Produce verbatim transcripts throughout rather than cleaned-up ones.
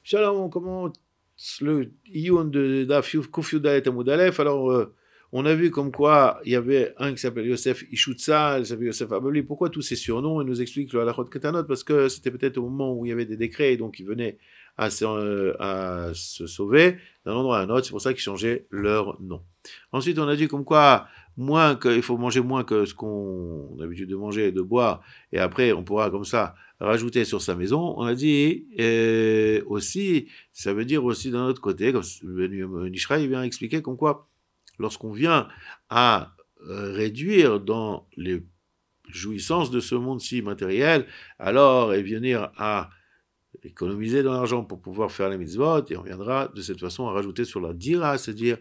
Shalom, on commence le Iyun de Daf Kuf Yudalet Amud Aleph. Alors, euh, on a vu comme quoi il y avait un qui s'appelle Yosef Ishutza, il s'appelle Yosef Ababli. Pourquoi tous ces surnoms? Il nous explique le Halachot Ketanot, parce que c'était peut-être au moment où il y avait des décrets, et donc ils venaient à se, euh, à se sauver d'un endroit à un autre. C'est pour ça qu'ils changeaient leur nom. Ensuite, on a dit comme quoi moins que, il faut manger moins que ce qu'on a l'habitude de manger et de boire, et après on pourra comme ça rajouter sur sa maison. On a dit euh, aussi, ça veut dire aussi d'un autre côté, comme Nishra il vient expliquer comme quoi lorsqu'on vient à euh, réduire dans les jouissances de ce monde-ci matériel, alors et venir à économiser de l'argent pour pouvoir faire les mitzvot, et on viendra de cette façon à rajouter sur la dira, c'est-à-dire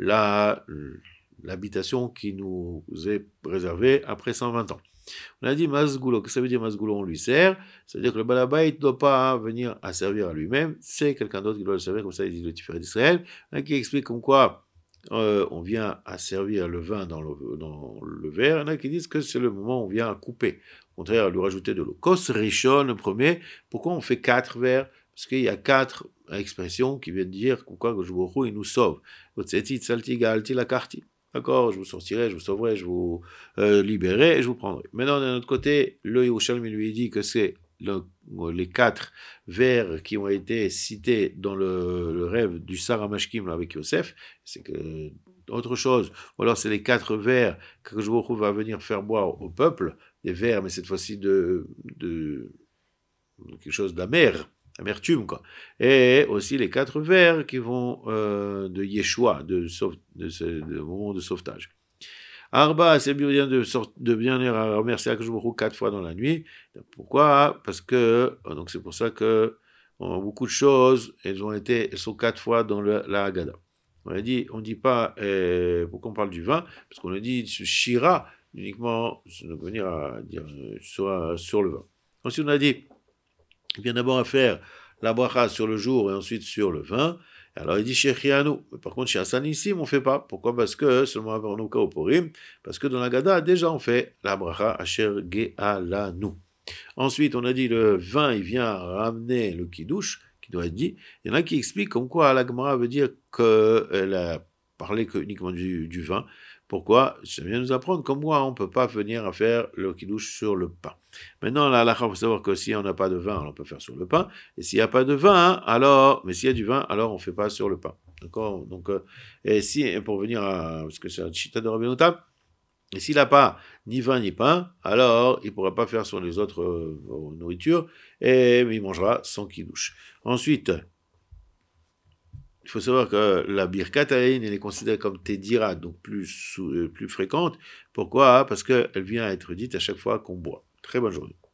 la, l'habitation qui nous est réservée après cent vingt ans. On a dit Mazgoulo, que ça veut dire Mazgoulo, on lui sert, c'est-à-dire que le Balabait ne doit pas venir à servir à lui-même, c'est quelqu'un d'autre qui doit le servir, comme ça il dit le Tiferet d'Israël, hein, qui explique comme quoi euh, on vient à servir le vin dans le, dans le verre, il y en a qui disent que c'est le moment où on vient à couper, au contraire à lui rajouter de l'eau. Kos Rishon, le premier, pourquoi on fait quatre verres? Parce qu'il y a quatre expressions qui viennent dire pourquoi que Jbourou il nous sauve. Otsetit saltiga alti la karti. D'accord, je vous sortirai, je vous sauverai, je vous euh, libérerai et je vous prendrai. Maintenant, d'un autre côté, le Yerushalmi lui dit que c'est le, les quatre vers qui ont été cités dans le, le rêve du Sarah Mashkim avec Yosef. C'est que autre chose. Ou alors, c'est les quatre vers que je vous va venir faire boire au peuple, des vers, mais cette fois-ci de, de, de quelque chose d'amer. Amertume, quoi. Et aussi les quatre vers qui vont euh, de Yeshua, de, sauve, de, ce, de moment de sauvetage. Arba, c'est bien de, de bien remercier Akjbourou quatre fois dans la nuit. Pourquoi? Parce que, donc c'est pour ça que bon, beaucoup de choses, elles ont été, elles sont quatre fois dans le, la Haggadah. On a dit, on dit pas, euh, pourquoi on parle du vin? Parce qu'on a dit Shira, uniquement, venir à dire sur, sur le vin. Ensuite, on a dit, il vient d'abord à faire la bracha sur le jour et ensuite sur le vin. Alors il dit chez Chianou. Par contre, chez Hassanissim, on ne fait pas. Pourquoi? Parce que, seulement à Barnouka au Purim, parce que dans la Gada, déjà on fait la bracha Asher Ge'alanu. Ensuite, on a dit le vin, il vient ramener le kiddush, qui doit être dit. Il y en a qui expliquent comme quoi la Gemara veut dire qu'elle a parlé que uniquement du, du vin. Pourquoi? Ça vient nous apprendre comme moi, on ne peut pas venir à faire le kiddush sur le pain. Maintenant, là, il faut savoir que si on n'a pas de vin, alors on peut faire sur le pain. Et s'il n'y a pas de vin, alors, mais s'il y a du vin, alors on ne fait pas sur le pain. D'accord? Donc, euh, et si, pour venir à, parce que c'est un chita de Rabbi Notam, et s'il n'a pas ni vin ni pain, alors il ne pourra pas faire sur les autres euh, nourritures, et il mangera sans kiddush. Ensuite, il faut savoir que la birkat aïn, elle est considérée comme tédira, donc plus, euh, plus fréquente. Pourquoi? Parce qu'elle vient à être dite à chaque fois qu'on boit. Très bonne journée.